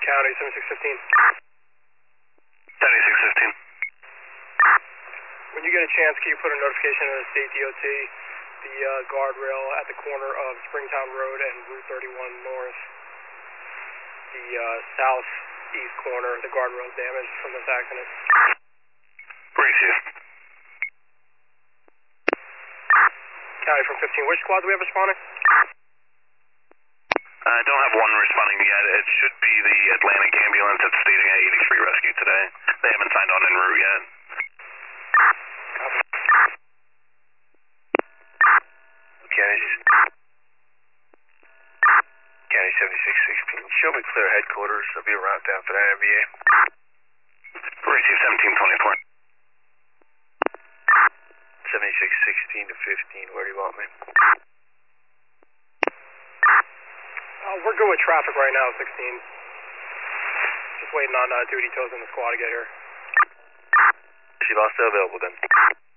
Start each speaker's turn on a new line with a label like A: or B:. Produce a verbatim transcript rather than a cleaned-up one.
A: County, seventy-six fifteen.
B: seventy-six fifteen.
A: When you get a chance, can you put a notification in the state D O T, the uh, guardrail at the corner of Springtown Road and Route thirty-one North, the uh, southeast corner, the guardrail is damaged from this accident.
B: Brief you.
A: County from fifteen, which squad do we have responding?
B: I uh, don't have one responding yet. It should be the Atlantic ambulance that's staging at eighty-three Rescue today. They haven't signed on en route yet.
C: County, County seventy-six sixteen. Show me clear headquarters. I'll be around down for that M V A.
B: Receive seventeen twenty-four.
C: seventy-six sixteen to fifteen. Where do you want me?
A: Uh, we're good with traffic right now, sixteen. Just waiting on uh, duty toes in the squad to get here.
C: She lost available then.